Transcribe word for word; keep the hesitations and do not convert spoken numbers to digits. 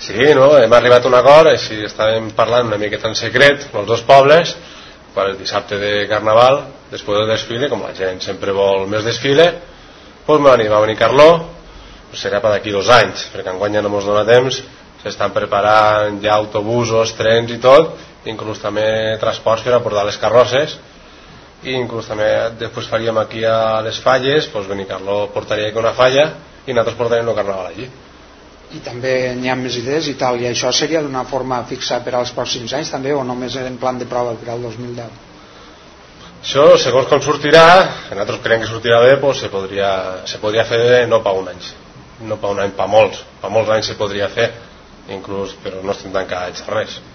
Sí, no? Hem arribat a un acord, així estàvem parlant una miqueta en secret els dos pobles per el dissabte de Carnaval, després del desfile, com la gent sempre vol més desfile, doncs va venir, va venir Carló, serà per d'aquí dos anys, perquè enguany ja no ens dona temps, s'estan preparant ja autobusos, trens i tot, inclús també transports per a portar les carrosses, i inclús també després faríem aquí a les falles, doncs venir Carló portaria aquí una falla i nosaltres portaríem el Carnaval allí. I també n'hi ha més idees i tal, i això seria d'una forma fixa per als pròxims anys també, o només en plan de prova per al dos mil deu? Això, segons com sortirà, nosaltres creiem que sortirà bé, doncs se podria, se podria fer no pa un any, no pa un any, pa molts, pa molts anys se podria fer, inclús, però no estem tancats res.